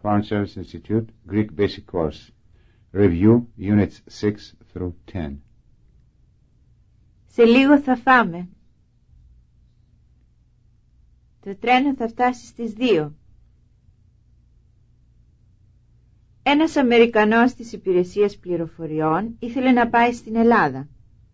Farnsworth Institute Greek Basic Course. Review Units 6 through 10. Σε λίγο θα φάμε. Το τρένο θα φτάσει στις 2. Ένας Αμερικανός της υπηρεσίας πληροφοριών ήθελε να πάει στην Ελλάδα.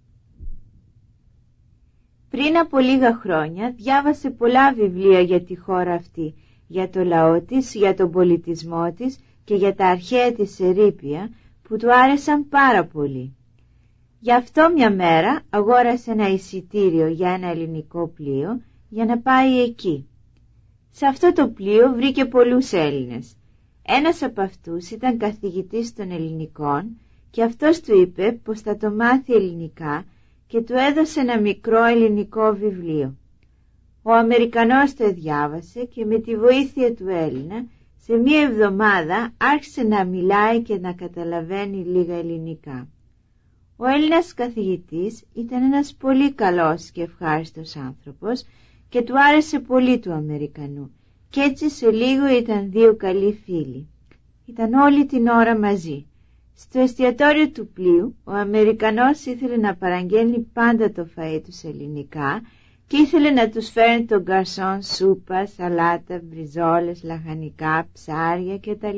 Πριν από λίγα χρόνια διάβασε πολλά βιβλία για τη χώρα αυτή, για το λαό της, για τον πολιτισμό της και για τα αρχαία της ερείπια που του άρεσαν πάρα πολύ. Γι' αυτό μια μέρα αγόρασε ένα εισιτήριο για ένα ελληνικό πλοίο για να πάει εκεί. Σε αυτό το πλοίο βρήκε πολλούς Έλληνες. Ένας από αυτούς ήταν καθηγητής των ελληνικών και αυτός του είπε πως θα το μάθει ελληνικά και του έδωσε ένα μικρό ελληνικό βιβλίο. Ο Αμερικανός το διάβασε και με τη βοήθεια του Έλληνα σε μία εβδομάδα άρχισε να μιλάει και να καταλαβαίνει λίγα ελληνικά. Ο Έλληνας καθηγητής ήταν ένας πολύ καλός και ευχάριστος άνθρωπος και του άρεσε πολύ του Αμερικανού και έτσι σε λίγο ήταν δύο καλοί φίλοι. Ήταν όλη την ώρα μαζί. Στο εστιατόριο του πλοίου ο Αμερικανός ήθελε να παραγγέλνει πάντα το φαΐ του σε ελληνικά και ήθελε να τους φέρνει τον γκαρσόν σούπα, σαλάτα, μπριζόλες, λαχανικά, ψάρια κτλ.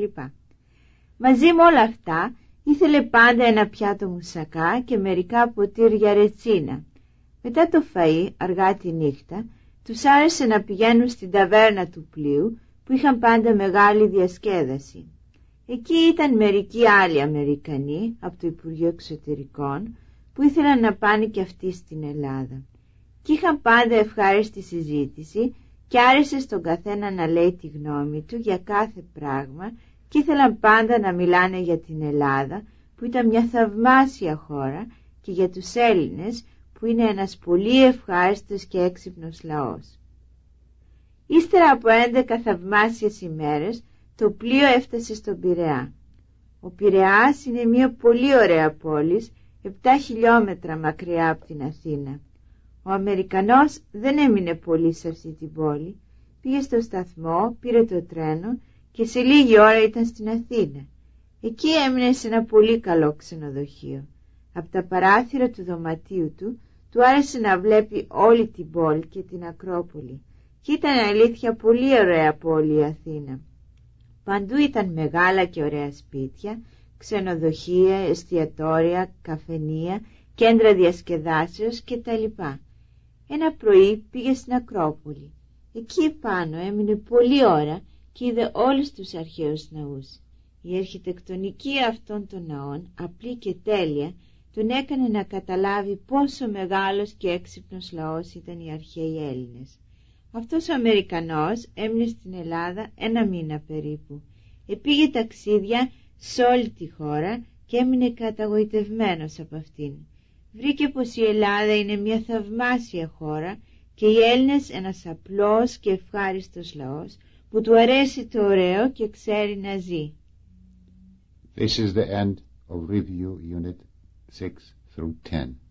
Μαζί με όλα αυτά ήθελε πάντα ένα πιάτο μουσακά και μερικά ποτήρια ρετσίνα. Μετά το φαΐ, αργά τη νύχτα, τους άρεσε να πηγαίνουν στην ταβέρνα του πλοίου που είχαν πάντα μεγάλη διασκέδαση. Εκεί ήταν μερικοί άλλοι Αμερικανοί από το Υπουργείο Εξωτερικών που ήθελαν να πάνε και αυτοί στην Ελλάδα. Και είχαν πάντα ευχάριστη συζήτηση και άρεσε στον καθένα να λέει τη γνώμη του για κάθε πράγμα και ήθελαν πάντα να μιλάνε για την Ελλάδα που ήταν μια θαυμάσια χώρα και για τους Έλληνες που είναι ένας πολύ ευχάριστος και έξυπνος λαός. Ύστερα από 11 θαυμάσιες ημέρες το πλοίο έφτασε στον Πειραιά. Ο Πειραιάς είναι μια πολύ ωραία πόλη 7 χιλιόμετρα μακριά από την Αθήνα. Ο Αμερικανός δεν έμεινε πολύ σε αυτή την πόλη, πήγε στο σταθμό, πήρε το τρένο και σε λίγη ώρα ήταν στην Αθήνα. Εκεί έμεινε σε ένα πολύ καλό ξενοδοχείο. Από τα παράθυρα του δωματίου του άρεσε να βλέπει όλη την πόλη και την Ακρόπολη και ήταν αλήθεια πολύ ωραία πόλη η Αθήνα. Παντού ήταν μεγάλα και ωραία σπίτια, ξενοδοχεία, εστιατόρια, καφενεία, κέντρα διασκεδάσεως κτλ. Ένα πρωί πήγε στην Ακρόπολη. Εκεί πάνω έμεινε πολλή ώρα και είδε όλους τους αρχαίους ναούς. Η αρχιτεκτονική αυτών των ναών, απλή και τέλεια, τον έκανε να καταλάβει πόσο μεγάλος και έξυπνος λαός ήταν οι αρχαίοι Έλληνες. Αυτός ο Αμερικανός έμεινε στην Ελλάδα 1 μήνα περίπου. Επήγε ταξίδια σε όλη τη χώρα και έμεινε καταγοητευμένος από αυτήν. Βρήκε πως η Ελλάδα είναι μια θαυμάσια χώρα και οι Έλληνες ένας απλός και ευχάριστος λαός που του αρέσει το ωραίο και ξέρει να ζει. This is the end of review unit 6 through 10.